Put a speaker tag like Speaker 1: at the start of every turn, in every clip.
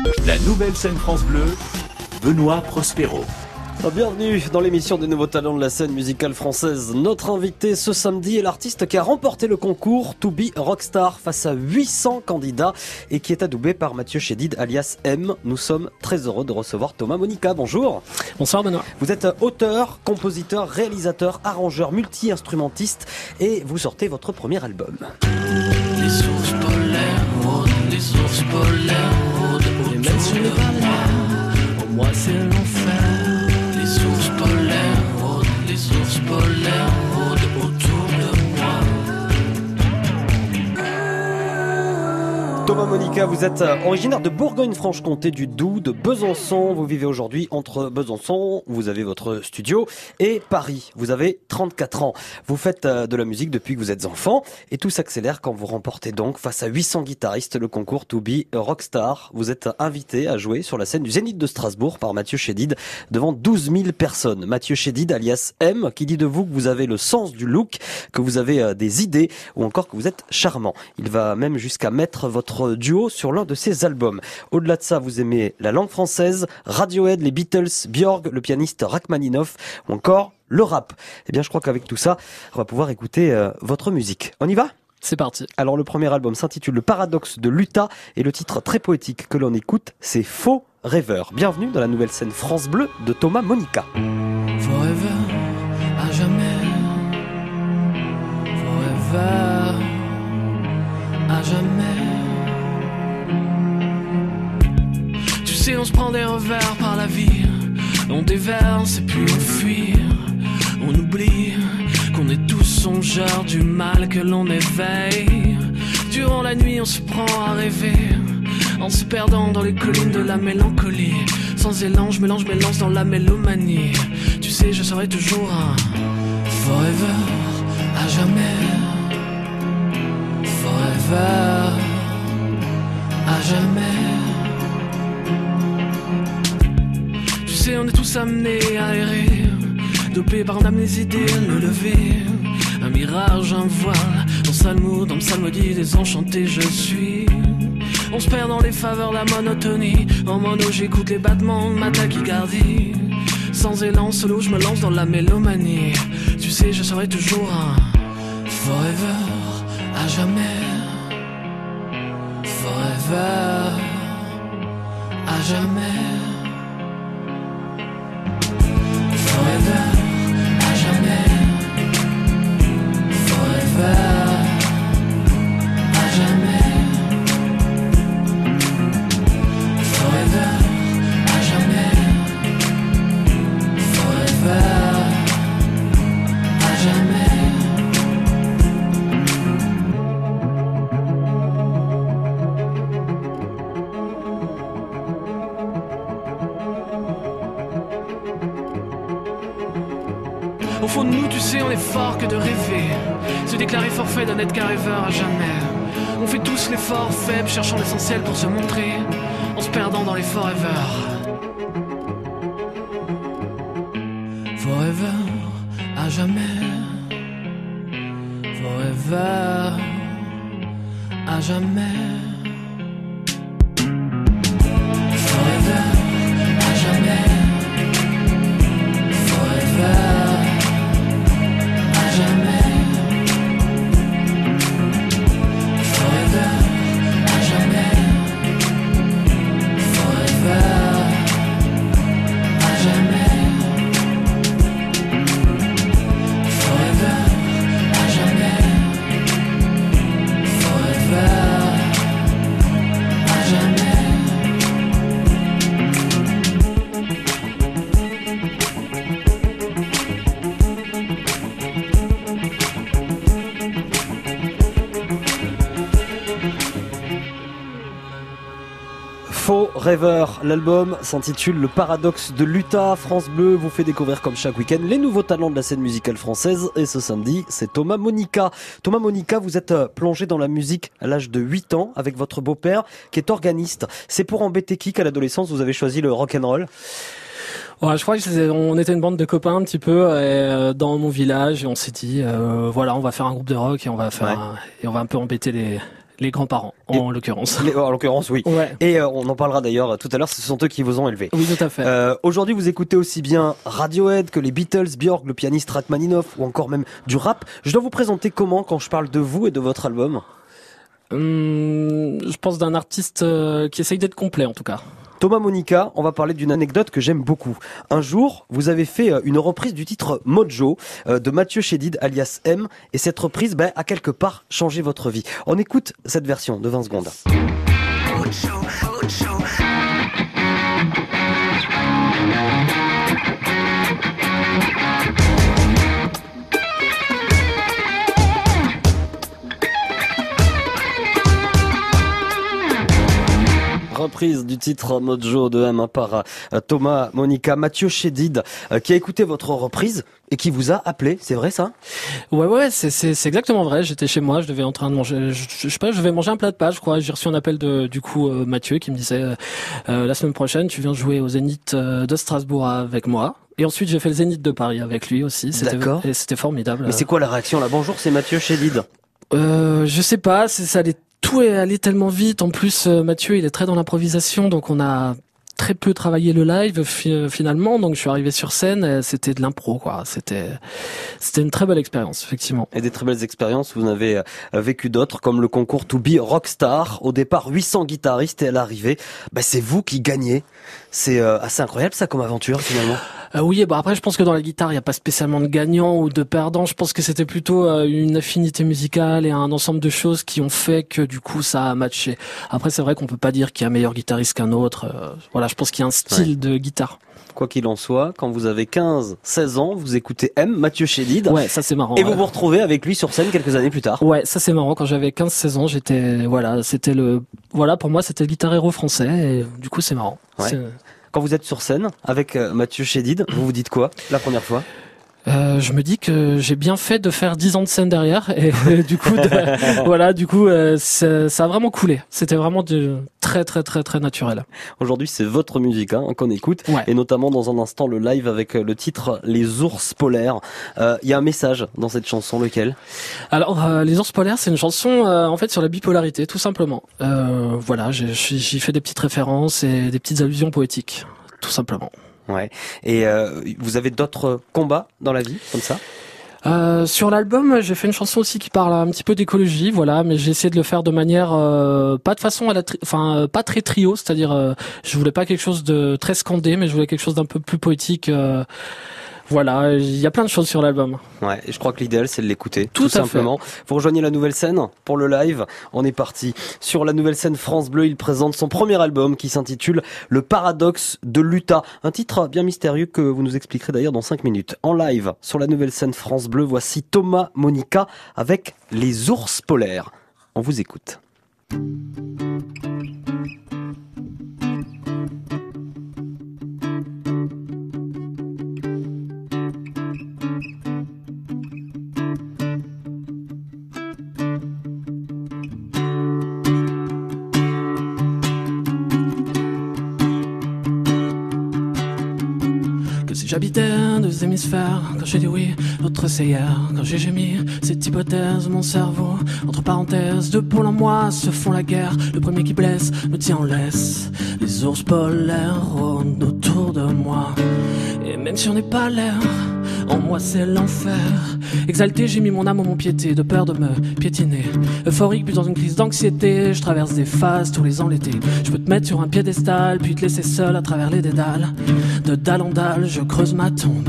Speaker 1: La nouvelle scène France Bleu, Benoît Prospero.
Speaker 2: Bienvenue dans l'émission des nouveaux talents de la scène musicale française. Notre invité ce samedi est l'artiste qui a remporté le concours To Be Rockstar face à 800 candidats et qui est adoubé par Mathieu Chédid alias M. Nous sommes très heureux de recevoir Thomas Monica. Bonjour.
Speaker 3: Bonsoir Benoît.
Speaker 2: Vous êtes auteur, compositeur, réalisateur, arrangeur, multi-instrumentiste et vous sortez votre premier album.
Speaker 4: Les sources polaires rôdent, les sources polaires rôdent autour de moi. Pour moi c'est l'enfer. Les sources polaires rôdent, les sources polaires rôdent autour de moi.
Speaker 2: Thomas Monica, vous êtes originaire de Bourgogne-Franche-Comté, du Doubs, de Besançon. Vous vivez aujourd'hui entre Besançon, vous avez votre studio, et Paris. Vous avez 34 ans. Vous faites de la musique depuis que vous êtes enfant, et tout s'accélère quand vous remportez donc, face à 800 guitaristes, le concours To Be Rockstar. Vous êtes invité à jouer sur la scène du Zénith de Strasbourg par Mathieu Chédid, devant 12 000 personnes. Mathieu Chédid, alias M, qui dit de vous que vous avez le sens du look, que vous avez des idées, ou encore que vous êtes charmant. Il va même jusqu'à mettre votre duo sur l'un de ses albums. Au-delà de ça, vous aimez la langue française, Radiohead, les Beatles, Björk, le pianiste Rachmaninoff ou encore le rap. Eh bien, je crois qu'avec tout ça, on va pouvoir écouter votre musique. On y va ?
Speaker 3: C'est parti.
Speaker 2: Alors, le premier album s'intitule Le Paradoxe de l'Utah et le titre très poétique que l'on écoute, c'est Faux Rêveur. Bienvenue dans la nouvelle scène France Bleu de Thomas Monica.
Speaker 4: Forever, à jamais. Forever, à jamais. Tu sais, on se prend des revers par la vie. On déverse et puis on fuit. On oublie qu'on est tous songeurs du mal que l'on éveille. Durant la nuit, on se prend à rêver, en se perdant dans les collines de la mélancolie. Sans élan, je mélange mes lances dans la mélomanie. Tu sais, je serai toujours un forever, à jamais. Forever, à jamais. Tu sais, on est tous amenés à errer, dopés par l'amnésie des le lever. Un mirage, un voile, en salmo, dans le psalmodie désenchanté je suis. On se perd dans les faveurs de la monotonie. En mono j'écoute les battements de ma tachycardie. Sans élan, solo je me lance dans la mélomanie. Tu sais, je serai toujours un forever, à jamais. Forever, à jamais. Forever, à jamais. Forever, à jamais. Forever, à jamais. Forever, à jamais. Au fond de nous, tu sais, on est fort que de rêver. Se déclarer forfait d'un être qu'un rêveur à jamais. On fait tous l'effort faible, cherchant l'essentiel pour se montrer, en se perdant dans les forever. Forever, à jamais. Forever, à jamais. Forever, à jamais. Forever, à jamais. Forever, à jamais. Forever, à jamais. Forever, à jamais. Forever, à jamais.
Speaker 2: Faux Rêveur, l'album s'intitule Le Paradoxe de l'Utah. France Bleu vous fait découvrir comme chaque week-end les nouveaux talents de la scène musicale française et ce samedi c'est Thomas Monica. Thomas Monica, vous êtes plongé dans la musique à l'âge de 8 ans avec votre beau-père qui est organiste. C'est pour embêter qui qu'à l'adolescence vous avez choisi le rock'n'roll ?
Speaker 3: Ouais, je crois qu'on était une bande de copains un petit peu dans mon village et on s'est dit voilà, on va faire un groupe de rock et on va faire et on va un peu embêter les grands-parents, en l'occurrence.
Speaker 2: En l'occurrence, oui.
Speaker 3: Ouais.
Speaker 2: Et on en parlera d'ailleurs tout à l'heure, ce sont eux qui vous ont élevé.
Speaker 3: Oui, tout à fait.
Speaker 2: Aujourd'hui, vous écoutez aussi bien Radiohead que les Beatles, Björk, le pianiste Rachmaninoff ou encore même du rap. Je dois vous présenter comment quand je parle de vous et de votre album ?
Speaker 3: Je pense d'un artiste qui essaye d'être complet, en tout cas.
Speaker 2: Thomas Monica, on va parler d'une anecdote que j'aime beaucoup. Un jour, vous avez fait une reprise du titre Mojo de Mathieu Chédid alias M, et cette reprise a quelque part changé votre vie. On écoute cette version de 20 secondes. Reprise du titre Mojo de M par Thomas Monica. Mathieu Chédid qui a écouté votre reprise et qui vous a appelé, c'est vrai ça ?
Speaker 3: Ouais, c'est exactement vrai. J'étais chez moi, je devais en train de manger, je sais pas, je vais manger un plat de pâtes, je crois. J'ai reçu un appel de Mathieu qui me disait la semaine prochaine tu viens jouer au Zénith de Strasbourg avec moi. Et ensuite j'ai fait le Zénith de Paris avec lui aussi.
Speaker 2: D'accord.
Speaker 3: Et c'était formidable.
Speaker 2: Mais c'est quoi la réaction là ? Bonjour, c'est Mathieu Chédid.
Speaker 3: Je sais pas, ça allait. Tout est allé tellement vite. En plus, Mathieu, il est très dans l'improvisation, donc on a très peu travaillé le live finalement. Donc je suis arrivé sur scène, et c'était de l'impro, quoi. C'était une très belle expérience, effectivement.
Speaker 2: Et des très belles expériences, vous en avez vécu d'autres, comme le concours To Be Rockstar. Au départ, 800 guitaristes et à l'arrivée, c'est vous qui gagnez. C'est assez incroyable ça comme aventure finalement.
Speaker 3: Oui, après je pense que dans la guitare il n'y a pas spécialement de gagnant ou de perdant. Je pense que c'était plutôt une affinité musicale et un ensemble de choses qui ont fait que du coup ça a matché. Après c'est vrai qu'on peut pas dire qu'il y a un meilleur guitariste qu'un autre. Voilà, je pense qu'il y a un style de guitare.
Speaker 2: Quoi qu'il en soit, quand vous avez 15-16 ans, vous écoutez M, Mathieu Chédid.
Speaker 3: Ouais, ça c'est marrant.
Speaker 2: Et vous vous retrouvez avec lui sur scène quelques années plus tard.
Speaker 3: Ouais, ça c'est marrant. Quand j'avais 15-16 ans, pour moi c'était le guitar héros français et du coup c'est marrant.
Speaker 2: Ouais. Quand vous êtes sur scène avec Mathieu Chédid, vous vous dites quoi la première fois ?
Speaker 3: Je me dis que j'ai bien fait de faire 10 ans de scène derrière et du coup ça a vraiment coulé. C'était vraiment très très très très naturel.
Speaker 2: Aujourd'hui, c'est votre musique qu'on écoute, et notamment dans un instant le live avec le titre Les Ours Polaires. Il y a un message dans cette chanson, lequel ?
Speaker 3: Alors Les Ours Polaires, c'est une chanson en fait sur la bipolarité, tout simplement. J'y fais des petites références et des petites allusions poétiques, tout simplement.
Speaker 2: Ouais. Et vous avez d'autres combats dans la vie comme ça ?
Speaker 3: Sur l'album, j'ai fait une chanson aussi qui parle un petit peu d'écologie, voilà, mais j'ai essayé de le faire de manière pas de façon pas très trio, c'est-à-dire je voulais pas quelque chose de très scandé, mais je voulais quelque chose d'un peu plus poétique. Voilà, il y a plein de choses sur l'album.
Speaker 2: Ouais, et je crois que l'idéal c'est de l'écouter,
Speaker 3: tout
Speaker 2: simplement. Vous rejoignez la Nouvelle Scène pour le live. On est parti sur la Nouvelle Scène France Bleu. Il présente son premier album qui s'intitule Le Paradoxe de l'Utah. Un titre bien mystérieux que vous nous expliquerez d'ailleurs dans 5 minutes. En live sur la Nouvelle Scène France Bleu, voici Thomas Monica avec Les Ours Polaires. On vous écoute.
Speaker 3: J'habitais deux hémisphères, quand j'ai dit oui, l'autre c'est hier. Quand j'ai gémi cette hypothèse, mon cerveau, entre parenthèses, deux pôles en moi se font la guerre. Le premier qui blesse me tient en laisse. Les ours polaires rôdent autour de moi. Et même si on n'est pas l'air, en moi c'est l'enfer. Exalté, j'ai mis mon âme au mon piété, de peur de me piétiner. Euphorique, puis dans une crise d'anxiété, je traverse des phases tous les ans l'été. Je peux te mettre sur un piédestal, puis te laisser seul à travers les dédales. De dalle en dalle, je creuse ma tombe.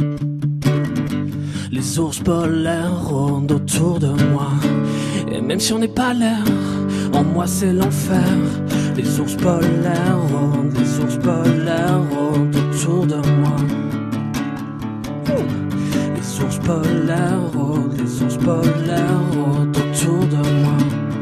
Speaker 3: Les ours polaires rôdent autour de moi. Et même si on n'est pas l'air, en moi c'est l'enfer. Les ours polaires rôdent, les ours polaires rôdent autour de moi. Les ours polaires rôdent, les ours polaires rôdent autour de moi.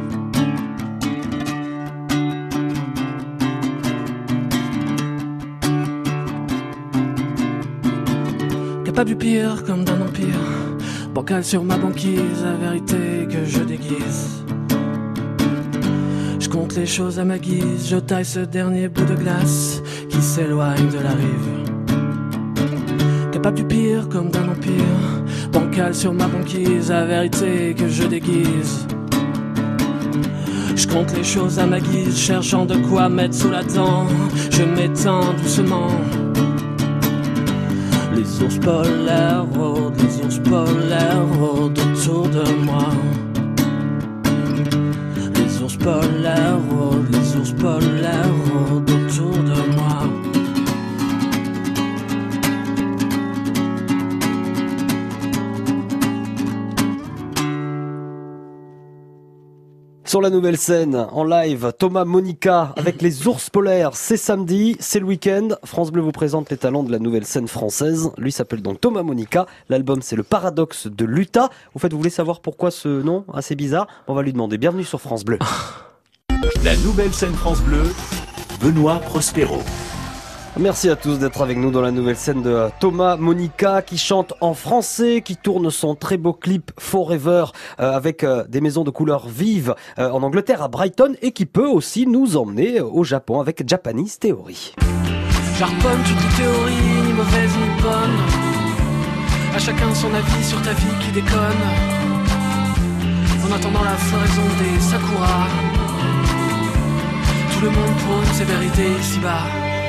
Speaker 3: Capable du pire comme d'un empire, bancal sur ma banquise, la vérité que je déguise. Je compte les choses à ma guise, je taille ce dernier bout de glace qui s'éloigne de la rive. Capable du pire comme d'un empire, bancal sur ma banquise, la vérité que je déguise. Je compte les choses à ma guise, cherchant de quoi mettre sous la dent. Je m'éteins doucement. Les ours polaires rôdent, les ours polaires rôdent autour de moi. Les ours polaires rôdent, les ours polaires rôdent autour de moi.
Speaker 2: Sur la nouvelle scène, en live, Thomas Monica avec les ours polaires. C'est samedi, c'est le week-end. France Bleu vous présente les talents de la nouvelle scène française. Lui s'appelle donc Thomas Monica. L'album, c'est Le Paradoxe de l'Utah. Vous voulez savoir pourquoi ce nom assez bizarre? On va lui demander. Bienvenue sur France Bleu.
Speaker 1: La nouvelle scène France Bleu, Benoît Prospero.
Speaker 2: Merci à tous d'être avec nous dans la nouvelle scène de Thomas Monica qui chante en français, qui tourne son très beau clip Forever avec des maisons de couleurs vives en Angleterre à Brighton et qui peut aussi nous emmener au Japon avec Japanese Theory.
Speaker 3: J'harponne toutes les théories, ni mauvaises ni bonnes. À chacun son avis sur ta vie qui déconne. En attendant la floraison des sakuras, tout le monde prône ses vérités ici-bas.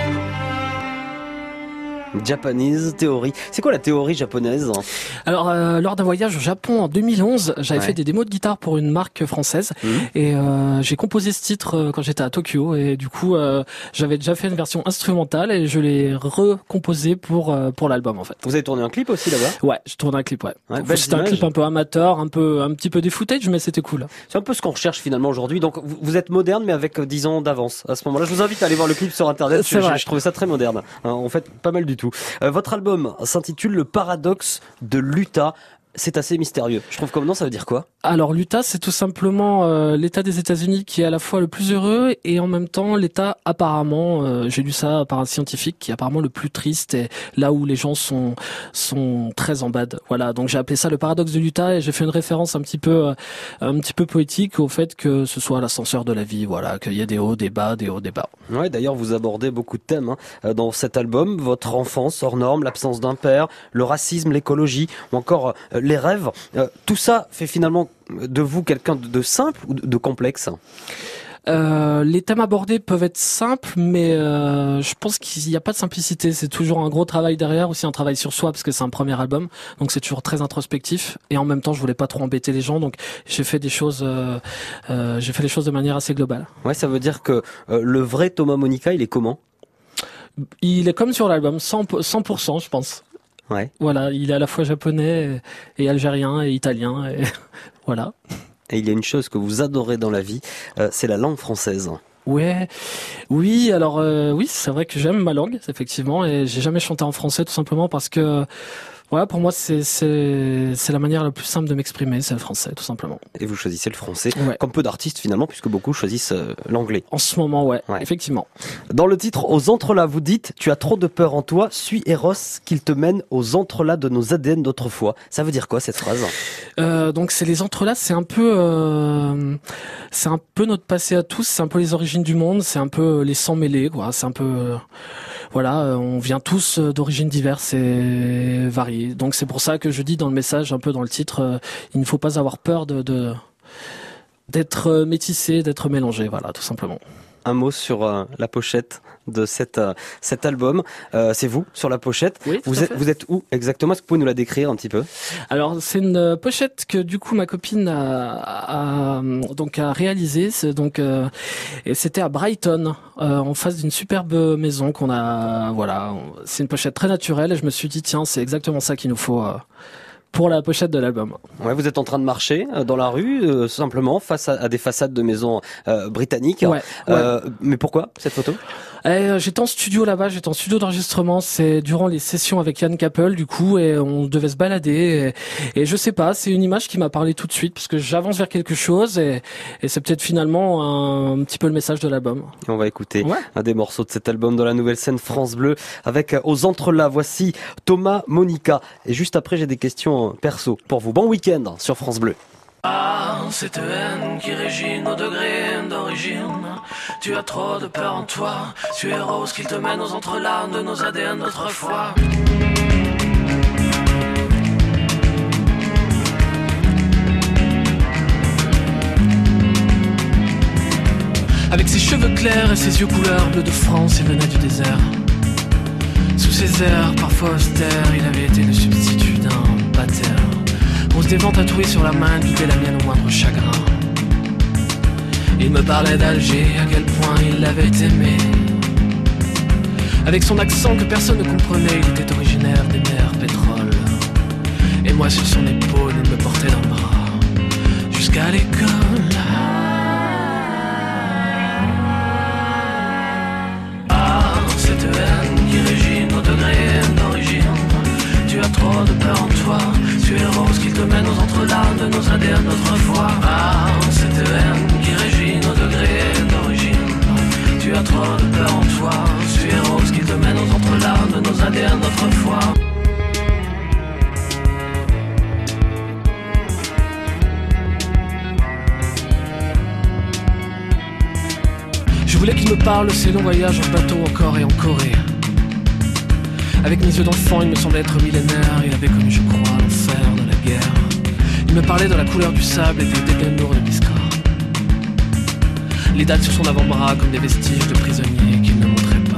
Speaker 2: Japanese Theory. C'est quoi la théorie japonaise?
Speaker 3: Alors, lors d'un voyage au Japon en 2011, j'avais fait des démos de guitare pour une marque française et j'ai composé ce titre quand j'étais à Tokyo et du coup, j'avais déjà fait une version instrumentale et je l'ai recomposé pour l'album en fait.
Speaker 2: Vous avez tourné un clip aussi là-bas?
Speaker 3: Ouais, je tourne un clip, c'était un clip un peu amateur, un petit peu des footage, mais c'était cool.
Speaker 2: C'est un peu ce qu'on recherche finalement aujourd'hui. Donc, vous êtes moderne mais avec 10 ans d'avance à ce moment-là. Je vous invite à aller voir le clip sur internet. Je trouvais ça très moderne. En fait, pas mal du tout. Votre album s'intitule Le Paradoxe de l'Utah. C'est assez mystérieux. Je trouve comme nom, ça veut dire quoi?
Speaker 3: Alors l'Utah, c'est tout simplement l'État des États-Unis qui est à la fois le plus heureux et en même temps l'État apparemment, j'ai lu ça par un scientifique, qui est apparemment le plus triste et là où les gens sont très en bad. Voilà, donc j'ai appelé ça le paradoxe de l'Utah et j'ai fait une référence un petit peu poétique au fait que ce soit l'ascenseur de la vie, voilà, qu'il y a des hauts, des bas, des hauts, des bas.
Speaker 2: Ouais, d'ailleurs vous abordez beaucoup de thèmes dans cet album, votre enfance hors norme, l'absence d'un père, le racisme, l'écologie ou encore les rêves. Tout ça fait finalement de vous quelqu'un de simple ou de complexe?
Speaker 3: Les thèmes abordés peuvent être simples, mais je pense qu'il n'y a pas de simplicité. C'est toujours un gros travail derrière, aussi un travail sur soi, parce que c'est un premier album, donc c'est toujours très introspectif. Et en même temps, je voulais pas trop embêter les gens, donc j'ai fait des choses, de manière assez globale. Ouais,
Speaker 2: ça veut dire que le vrai Thomas Monica, il est comment?
Speaker 3: Il est comme sur l'album, 100%, je pense.
Speaker 2: Ouais.
Speaker 3: Voilà, il est à la fois japonais et algérien et italien, et voilà.
Speaker 2: Et il y a une chose que vous adorez dans la vie, c'est la langue française.
Speaker 3: Ouais, oui, alors oui, c'est vrai que j'aime ma langue, effectivement, et j'ai jamais chanté en français tout simplement parce que voilà, pour moi, c'est la manière la plus simple de m'exprimer, c'est le français, tout simplement.
Speaker 2: Et vous choisissez le français, comme peu d'artistes finalement, puisque beaucoup choisissent l'anglais.
Speaker 3: En ce moment, ouais, effectivement.
Speaker 2: Dans le titre Aux entrelacs, vous dites: tu as trop de peur en toi, suis Eros, qu'il te mène aux entrelacs de nos ADN d'autrefois. Ça veut dire quoi cette phrase?
Speaker 3: Donc c'est les entrelacs, c'est un peu notre passé à tous, c'est un peu les origines du monde, c'est un peu les sangs mêlés, quoi. C'est un peu voilà, on vient tous d'origines diverses et variées. Donc c'est pour ça que je dis dans le message, un peu dans le titre, il ne faut pas avoir peur d'être métissé, d'être mélangé, voilà, tout simplement.
Speaker 2: Un mot sur la pochette de cet album. C'est vous sur la pochette.
Speaker 3: Oui,
Speaker 2: vous êtes où exactement? Est-ce que vous pouvez nous la décrire un petit peu?
Speaker 3: Alors c'est une pochette que du coup ma copine a réalisée. Et c'était à Brighton, en face d'une superbe maison qu'on a. Voilà, c'est une pochette très naturelle et je me suis dit tiens, c'est exactement ça qu'il nous faut. Pour la pochette de l'album.
Speaker 2: Ouais, vous êtes en train de marcher dans la rue, simplement, face à des façades de maisons britanniques.
Speaker 3: Ouais.
Speaker 2: Mais pourquoi cette photo?
Speaker 3: J'étais en studio là-bas, j'étais en studio d'enregistrement, c'est durant les sessions avec Yann Kappel du coup, et on devait se balader, et je sais pas, c'est une image qui m'a parlé tout de suite, parce que j'avance vers quelque chose, et c'est peut-être finalement un petit peu le message de l'album.
Speaker 2: Et on va écouter un des morceaux de cet album dans la nouvelle scène France Bleu, avec Aux entrelacs. Voici Thomas Monica. Et juste après, j'ai des questions perso pour vous. Bon week-end sur France Bleu.
Speaker 4: Ah, cette haine qui régit nos degrés d'origine. Tu as trop de peur en toi. Tu es rose qu'il te mène aux entrelacs de nos ADN d'autrefois. Avec ses cheveux clairs et ses yeux couleur bleu de France, il venait du désert. Sous ses airs, parfois austères, il avait été le substitut d'un batteur. On se dévant tatoué sur la main, vivait la mienne au moindre chagrin. Il me parlait d'Alger, à quel point il l'avait aimé. Avec son accent que personne ne comprenait, il était originaire des mers pétrole. Et moi sur son épaule, il me portait d'un bras jusqu'à l'école. Cette haine qui régit nos degrés d'origine. Tu as trop de peur en toi. Tu es rose qu'il te mène aux entrelacs de nos ADN, notre foi. Cette haine qui régit nos degrés d'origine. Tu as trop de peur en toi. Tu es rose qu'il te mène aux entrelacs de nos ADN, notre foi. Je voulais qu'il me parle de ses longs voyages en bateau encore et en Corée. Avec mes yeux d'enfant, il me semblait être millénaire. Il avait connu, je crois, l'enfer de la guerre. Il me parlait de la couleur du sable et des dégâts lourds de Biskra. Les dalles sur son avant-bras comme des vestiges de prisonniers qu'il ne montrait pas.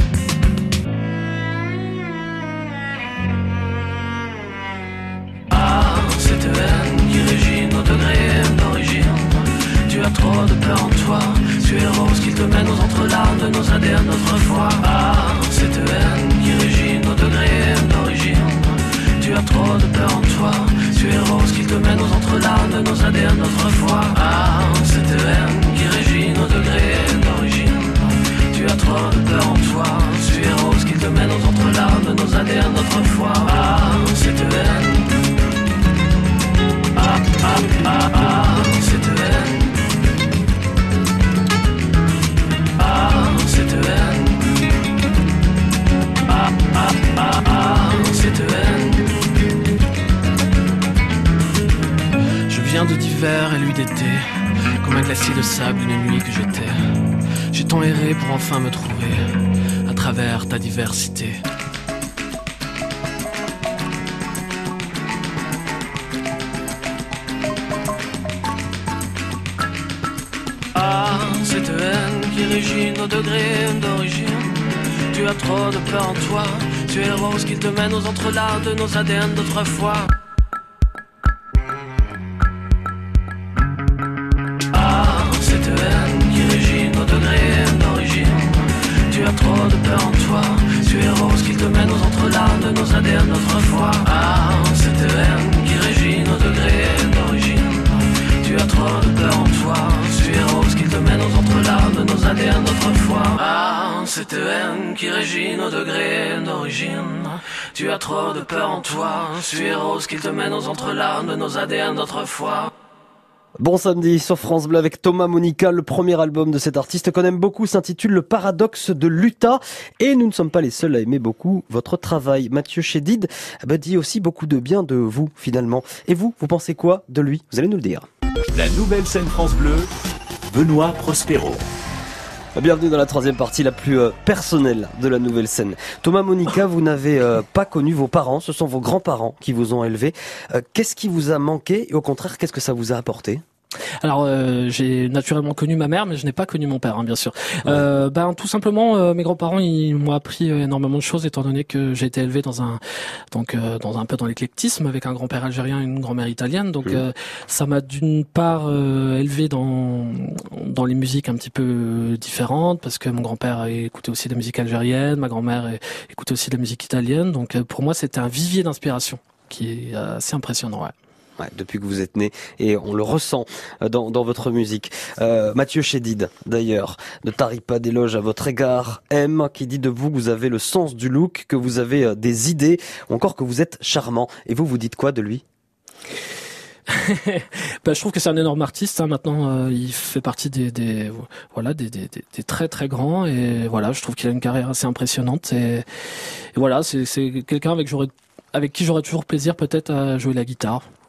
Speaker 4: Cette haine qui régit nos degrés d'origine. Tu as trop de peur en toi. Tu es rose qu'il te mène aux entrelacs de nos ADN, notre foi. Cette haine qui régit nos degrés d'origine. Tu as trop de peur en toi. Tu es rose qu'il te mène aux entrelacs de nos ADN, notre foi. Cette haine qui régit nos degrés d'origine. Tu as trop de peur en toi. Tu es rose qu'il te mène aux entrelacs de nos ADN, notre foi. Cette haine. Cette haine. Cette haine. Cette haine. Je viens de d'hiver et lui d'été, comme un glacier de sable une nuit que j'étais. J'ai tant erré pour enfin me trouver à travers ta diversité. Cette haine qui régit nos degrés d'origine. Tu as trop de peur en toi. Tu es rose qui te mène aux entrelacs de nos ADN d'autrefois. Cette haine qui régit nos degrés d'origine. Tu as trop de peur en toi. Tu es rose qui te mène aux entrelacs de nos ADN d'autrefois. Cette haine qui régit nos degrés d'origine. Tu as trop de peur en toi. Tu es rose qui te mène aux entrelacs de nos ADN d'autrefois. Cette haine qui régit nos degrés d'origine. Tu as trop de peur en toi. Tu es rose qui te mène aux entrelacs de nos ADN d'autrefois.
Speaker 2: Bon samedi sur France Bleu avec Thomas Monica. Le premier album de cet artiste qu'on aime beaucoup s'intitule Le Paradoxe de l'Utah. Et nous ne sommes pas les seuls à aimer beaucoup votre travail. Mathieu Chédid dit aussi beaucoup de bien de vous finalement. Et vous pensez quoi de lui? Vous allez nous le dire.
Speaker 1: La nouvelle scène France Bleu, Benoît Prospero.
Speaker 2: Bienvenue dans la troisième partie la plus personnelle de la nouvelle scène. Thomas Monica, vous n'avez pas connu vos parents, ce sont vos grands-parents qui vous ont élevé. Qu'est-ce qui vous a manqué et au contraire, qu'est-ce que ça vous a apporté ?
Speaker 3: Alors j'ai naturellement connu ma mère, mais je n'ai pas connu mon père, hein, bien sûr. Ouais. Tout simplement, mes grands-parents ils m'ont appris énormément de choses, étant donné que j'ai été élevé dans un peu dans l'éclectisme, avec un grand-père algérien et une grand-mère italienne. Donc ça m'a d'une part élevé dans les musiques un petit peu différentes, parce que mon grand-père écoutait aussi de la musique algérienne, ma grand-mère écoutait aussi de la musique italienne. Donc pour moi c'était un vivier d'inspiration qui est assez impressionnant. Ouais.
Speaker 2: Ouais, depuis que vous êtes né, et on le ressent dans votre musique. Mathieu Chédid, d'ailleurs, ne tarit pas d'éloges à votre égard. M, qui dit de vous que vous avez le sens du look, que vous avez des idées, ou encore que vous êtes charmant. Et vous dites quoi de lui ?
Speaker 3: Je trouve que c'est un énorme artiste. Hein. Maintenant, il fait partie des très très grands. Et voilà, je trouve qu'il a une carrière assez impressionnante. Et voilà, c'est quelqu'un avec qui j'aurais toujours plaisir peut-être à jouer la guitare.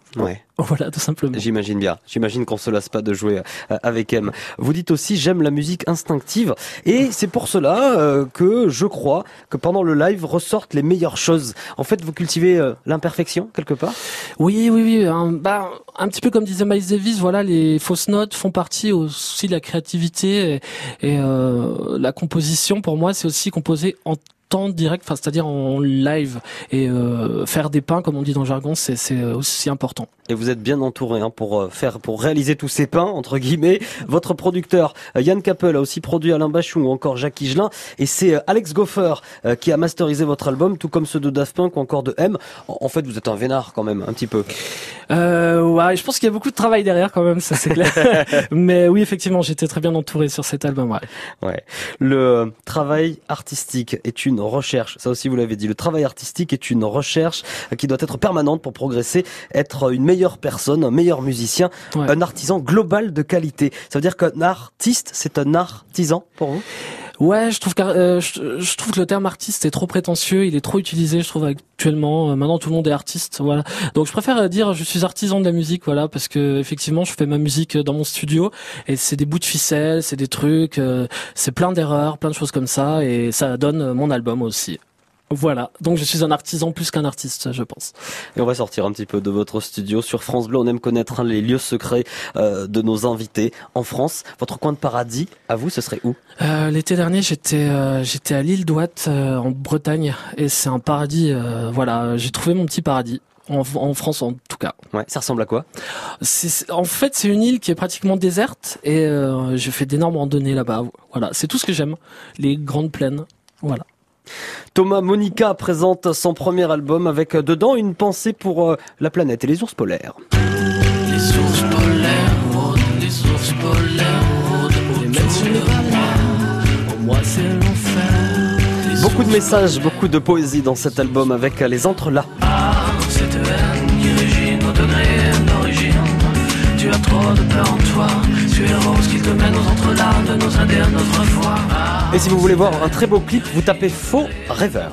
Speaker 2: Ouais.
Speaker 3: Voilà, tout simplement.
Speaker 2: J'imagine bien. J'imagine qu'on se lasse pas de jouer avec M. Vous dites aussi j'aime la musique instinctive et c'est pour cela que je crois que pendant le live ressortent les meilleures choses. En fait, vous cultivez l'imperfection quelque part?
Speaker 3: Oui. Un petit peu comme disait Miles Davis, voilà, les fausses notes font partie aussi de la créativité et la composition. Pour moi, c'est aussi composer en temps direct, enfin c'est-à-dire en live et faire des pains comme on dit dans le jargon, c'est aussi important.
Speaker 2: Et vous êtes bien entouré pour réaliser tous ces pains entre guillemets. Votre producteur Yann Cappel a aussi produit Alain Bachung ou encore Jacques Higelin et c'est Alex Goffer qui a masterisé votre album, tout comme ceux de Daft Punk ou encore de M. En fait, vous êtes un vénard quand même un petit peu.
Speaker 3: Ouais, je pense qu'il y a beaucoup de travail derrière quand même, ça c'est clair. Mais oui, effectivement, j'étais très bien entouré sur cet album.
Speaker 2: Ouais. Le travail artistique est une recherche. Ça aussi, vous l'avez dit. Le travail artistique est une recherche qui doit être permanente pour progresser, être une meilleure personne, un meilleur musicien, un artisan global de qualité. Ça veut dire qu'un artiste, c'est un artisan pour vous?
Speaker 3: Ouais, je trouve que le terme artiste est trop prétentieux, il est trop utilisé, je trouve actuellement. Maintenant, tout le monde est artiste, voilà. Donc, je préfère dire je suis artisan de la musique, voilà, parce que effectivement, je fais ma musique dans mon studio et c'est des bouts de ficelle, c'est des trucs, c'est plein d'erreurs, plein de choses comme ça, et ça donne mon album aussi. Voilà, donc je suis un artisan plus qu'un artiste, je pense.
Speaker 2: Et on va sortir un petit peu de votre studio. Sur France Bleu, on aime connaître les lieux secrets de nos invités en France. Votre coin de paradis, à vous, ce serait où?
Speaker 3: L'été dernier, j'étais à l'île d'Ouate, en Bretagne, et c'est un paradis. Voilà, j'ai trouvé mon petit paradis. En France, en tout cas.
Speaker 2: Ouais, ça ressemble à quoi?
Speaker 3: En fait, c'est une île qui est pratiquement déserte, et je fais d'énormes randonnées là-bas. Voilà, c'est tout ce que j'aime. Les grandes plaines, voilà.
Speaker 2: Thomas Monica présente son premier album avec dedans une pensée pour la planète et les ours polaires.
Speaker 4: Les ours polaires, les ours polaires, les mettre sur le moi. Pour moi, c'est l'enfer.
Speaker 2: Beaucoup de messages, beaucoup de poésie dans cet album avec les entrelacs.
Speaker 4: Ah, cette haine qui régit nos degrés d'origine. Tu as trop de peur en toi. Tu es rose qui te mène aux entrelacs de nos ADN, notre foi.
Speaker 2: Et si vous voulez voir un très beau clip, vous tapez Faux Rêveur.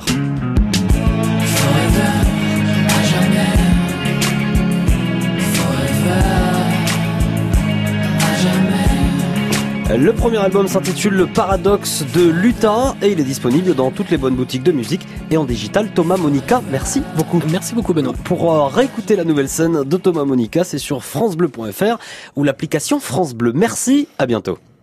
Speaker 4: Forever, à jamais. Forever, à jamais.
Speaker 2: Le premier album s'intitule Le Paradoxe de Lutin et il est disponible dans toutes les bonnes boutiques de musique et en digital. Thomas Monica, merci beaucoup.
Speaker 3: Merci beaucoup, Benoît.
Speaker 2: Pour réécouter la nouvelle scène de Thomas Monica, c'est sur francebleu.fr ou l'application France Bleu. Merci, à bientôt.